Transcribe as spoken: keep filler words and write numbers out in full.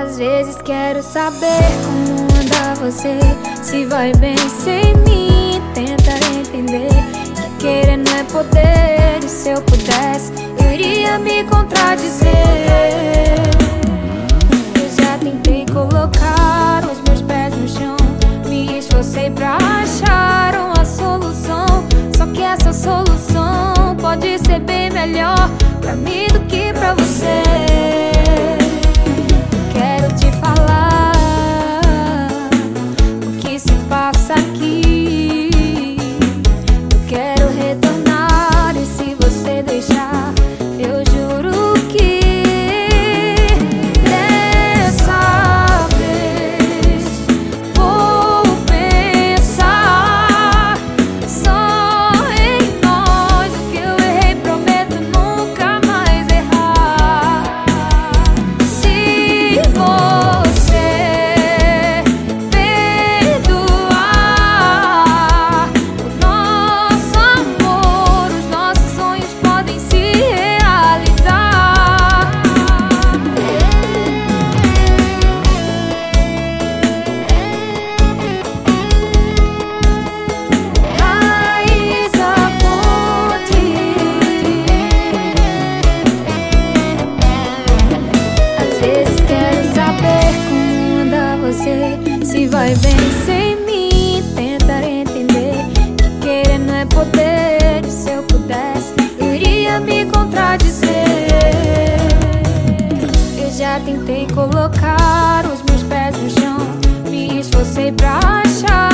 Às vezes quero saber como anda você, se vai bem sem mim. Tentar entender que querer não é poder. E se eu pudesse, eu iria me contradizer. Eu já tentei colocar os meus pés no chão, me esforcei pra achar uma solução. Só que essa solução pode ser bem melhor pra mim do que pra você. Quero te falar o que se passa aqui. Eu quero retornar e se você deixar, eu juro que dessa vez vou pensar só em nós. O que eu errei prometo nunca mais errar. Se você perdoar o nosso amor, os nossos sonhos podem se realizar. Raiz a fonte. Às vezes quero saber como anda você, se vai bem sem mim. Tentar entender que querer não é poder. E se eu pudesse, eu iria me contradizer. Eu já tentei colocar os meus pés no chão, me esforcei pra achar